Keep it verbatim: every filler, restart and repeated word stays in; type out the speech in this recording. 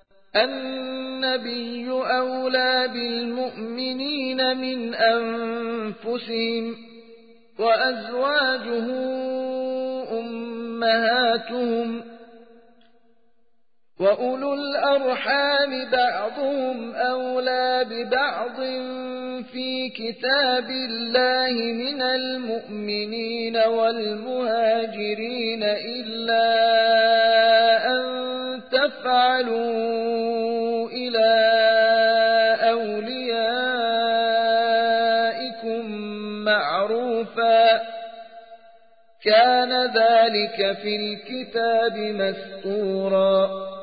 النبي أولى بالمؤمنين من أنفسهم وأزواجه أمهاتهم وأولو الأرحام بعضهم أولى ببعض في كتاب الله من المؤمنين والمهاجرين إلا أن تفعلوا إلى أوليائكم معروفا كان ذلك في الكتاب مسطورا